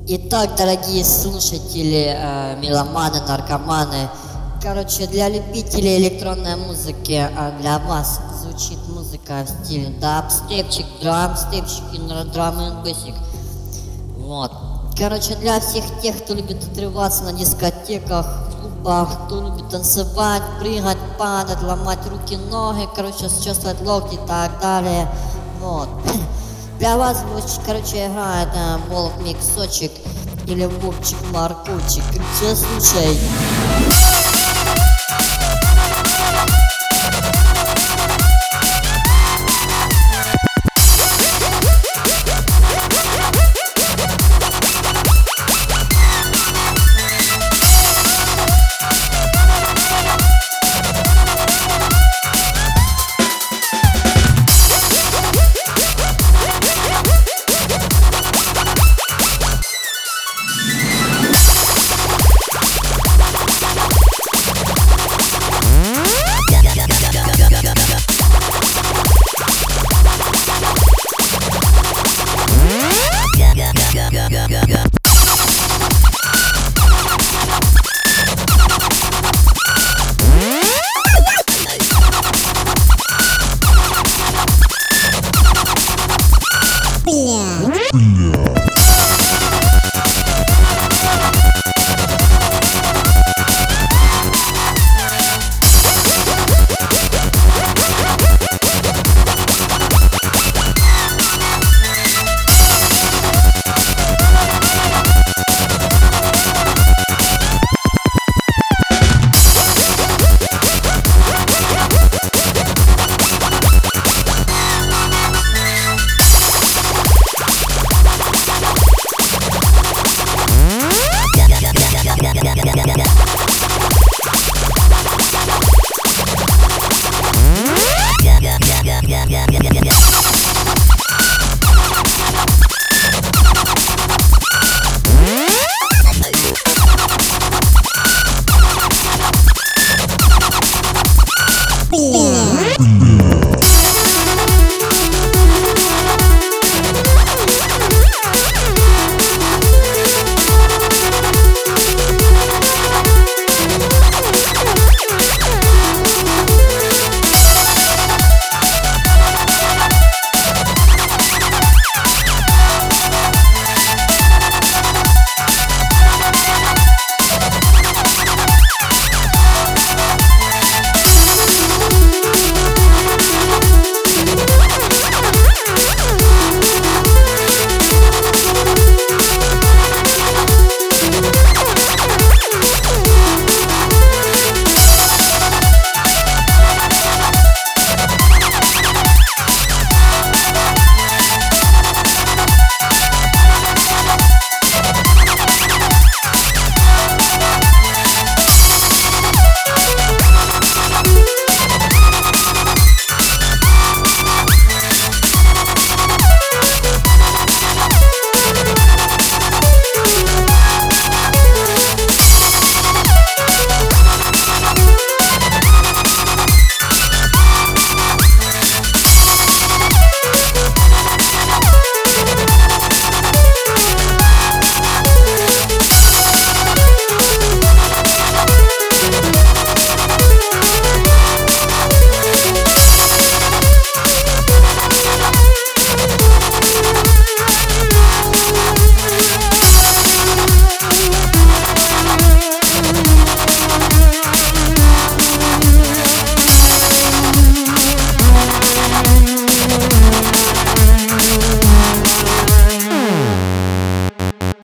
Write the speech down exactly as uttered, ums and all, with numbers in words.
Итак, дорогие слушатели, э, меломаны, наркоманы, короче, для любителей электронной музыки, а для вас звучит музыка в стиле дабстепчик, драмстепчик и драм н бэсик. Вот. Короче, для всех тех, кто любит отрываться на дискотеках, в клубах, кто любит танцевать, прыгать, падать, ломать руки, ноги, короче, чувствовать локти и так далее. Вот. Для вас, короче, играет э, Волк Миксочек или Вовчик Маркучик. Короче, слушай. Go, go, go, go, go.